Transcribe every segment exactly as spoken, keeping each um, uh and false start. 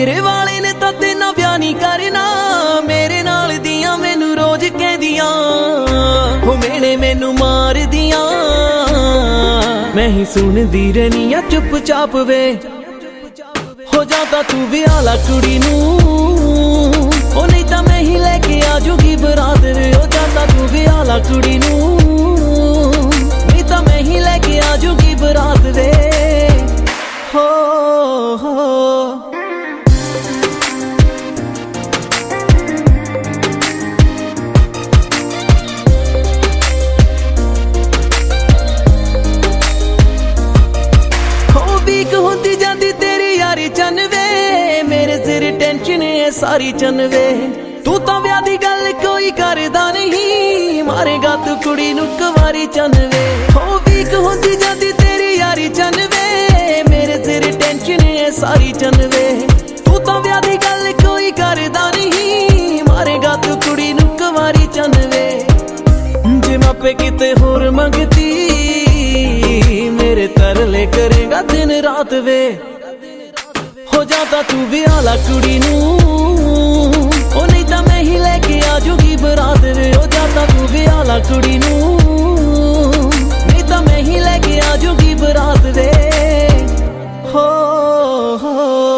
तेरे वाले ने तां तेना ब्याह नहीं करना, मेरे नाल दियां मैनू रोज कहदियां, हो मेने मैनू मार दियां। मैं ही सुनदी रहनी आ चुप चाप वे, हो जाता तू ब्याह ला कुड़ी नू, ओ नहीं तां मैं ही लेके आजूगी बरात वे। हो जाता तू ब्याह ला कुड़ी नू, नहीं तां मैं ही लेके आजूगी बरात वे। हो हो होती जाती तेरी यारी चनवे, मेरे सिर टेंशन है सारी चनवे। तू तो ब्याह दी गल कोई करदा नहीं, मारेगा तू कुड़ी नू कवारी चनवे। हो वीक होती जाती तेरी यारी चनवे, मेरे सिर टेंशन है सारी चनवे। तू तो ब्याह दी गल कोई करदा नहीं, मारेगा तू कुड़ी नू कवारी चनवे। जे मापे किते होर मंगती, मेरे तरले करेगा दिन रात वे। हो जाता तू ब्याह ला कुड़ी नू, ओ नहीं तां मैं ही लेके आजूगी बरात वे। हो जाता तू ब्याह ला कुड़ी नू, नहीं तां मैं ही लेके आजूगी बरात वे। हो हो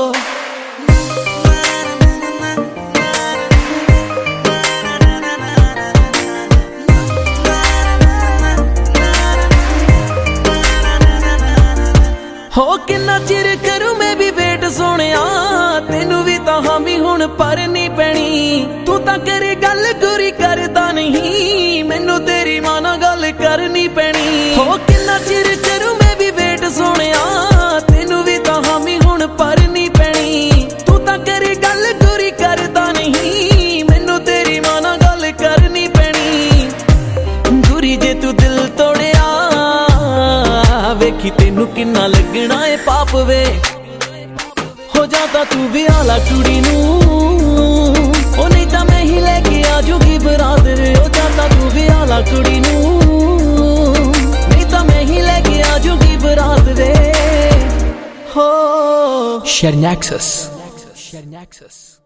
हो किन्ना चिर करूं मैं भी वेट सोनिया, तेनू भी तां हामी हुण परनी पैनी। तू तां करे गल गोरी करदा नहीं, मैनू तेरी मां नाल गल करनी पैनी। हो किन्ना चिर करूं मैं भी वेट सोनिया, तेनू भी तां हामी हुण परनी पैनी। तू तां करे गल गोरी करदा नहीं, मैनू तेरी मां नाल गल करनी पैनी। गोरी जे तू दिल तोड़िया, वेखी तेनू किन्ना लगना है पाप वे। हो जाता तू ब्याह ला कुड़ी नू, ओ नहीं तां मैं ही लेके आजूगी बरात वे। हो जाता तू ब्याह ला कुड़ी नू, नहीं तां मैं ही लेके आजूगी बरात वे। हो Share Nexus. Share Nexus.